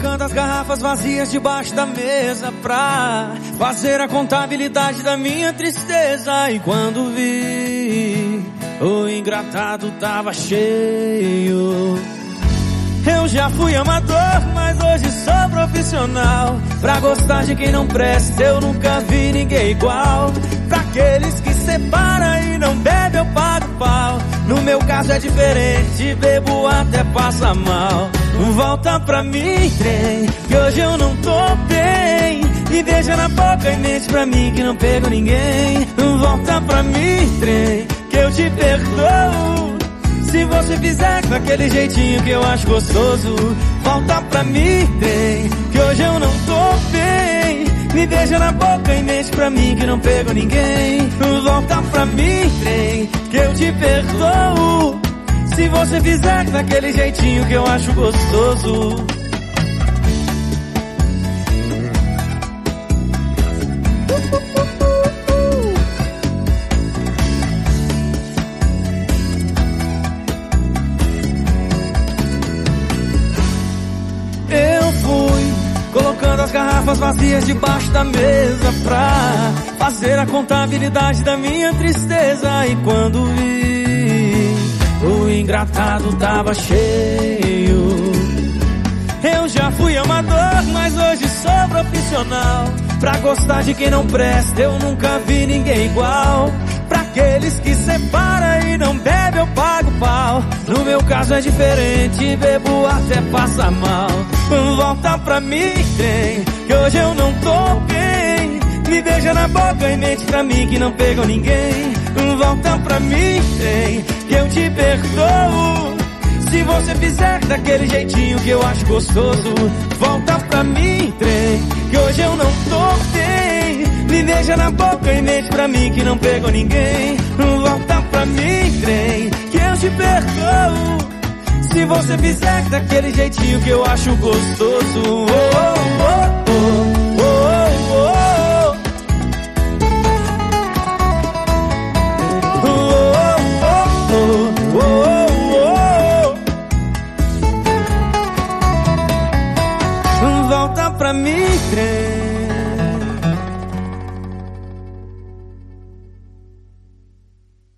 colocando as garrafas vazias debaixo da mesa pra fazer a contabilidade da minha tristeza. E quando vi, o engratado tava cheio. Eu já fui amador, mas hoje sou profissional. Pra gostar de quem não presta, eu nunca vi ninguém igual. Pra aqueles que separa e não bebe, eu pago pau. No meu caso é diferente, bebo até passa mal. Volta pra mim, trem, que hoje eu não tô bem. E beija na boca e mente pra mim que não pego ninguém. Volta pra mim, trem, que eu te perdoo. Se você fizer com aquele jeitinho que eu acho gostoso. Volta pra mim, trem, que hoje eu não tô bem. Me beija na boca e mente pra mim que não pego ninguém. Volta pra mim, trem, que eu te perdoo. Se você fizer daquele jeitinho que eu acho gostoso. Eu fui colocando as garrafas vazias debaixo da mesa pra fazer a contabilidade da minha tristeza. E quando vi, o engratado tava cheio. Eu já fui amador, mas hoje sou profissional. Pra gostar de quem não presta, eu nunca vi ninguém igual. Pra aqueles que separa e não bebe, eu pago pau. No meu caso é diferente, bebo até passa mal. Volta pra mim, trem, que hoje eu não tô bem. Me beija na boca e mente pra mim que não pegou ninguém. Volta pra mim, trem, que eu te perdoo. Se você fizer daquele jeitinho que eu acho gostoso. Volta pra mim, trem, que hoje eu não tô bem. Me beija na boca e mente pra mim que não pegou ninguém. Volta pra mim, trem, que eu te perdoo. Se você fizer daquele jeitinho que eu acho gostoso. Oh, oh, oh.